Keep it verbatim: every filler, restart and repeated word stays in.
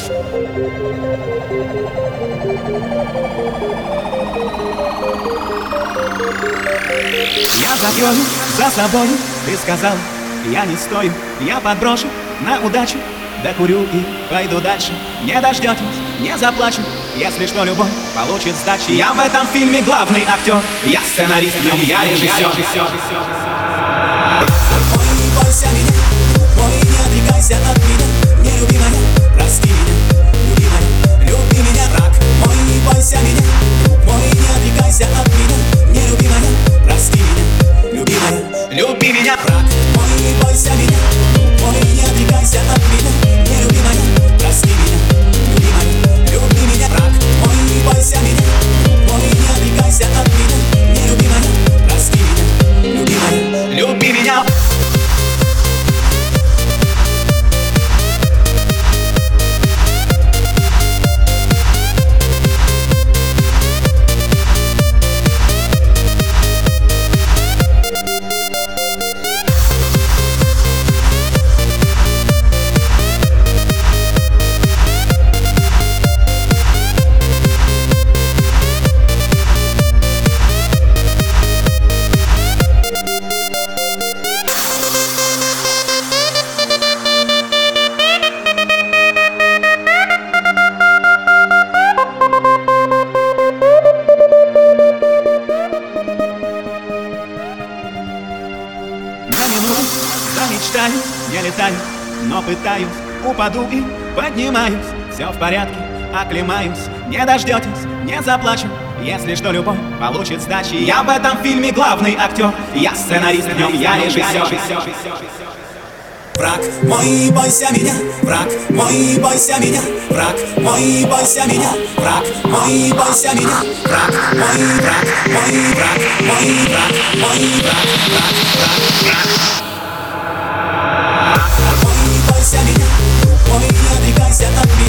Я закрою за собой, ты сказал, я не стою. Я подброшу на удачу, докурю и пойду дальше. Не дождетесь, не заплачу, если что, любовь получит сдачи. Я в этом фильме главный актер, я сценарист, в нем я режиссер. Мой, не бойся меня, мой, не отрекайся от меня. Не люби меня, прости меня, любимая, люби меня, враг. Мой, не бойся меня, мой, не отрекайся от меня. Не люби меня, прости меня, любимая, люби меня, враг. Мой, не бойся меня, мой, не отрекайся от меня. Не люби меня, прости меня, любимая, люби меня, враг. Мой, не бойся меня, мой, не отрекайся от меня. Не люби меня, прости меня, любимая, люби меня. Замечтаю, я летаю, но пытаюсь, упаду и поднимаюсь. Все в порядке, оклемаюсь, не дождетесь, не заплачу. Если что, любовь получит сдачи. Я в этом фильме главный актер, я сценарист, в нем я режиссер. Враг мой, бойся меня, враг мой, бойся меня, враг мой, бойся меня, враг мой, бойся меня, враг мой, враг мой, враг мой, враг мой, враг, враг, враг, враг. Мой, бойся меня, мой, не отрекайся от меня.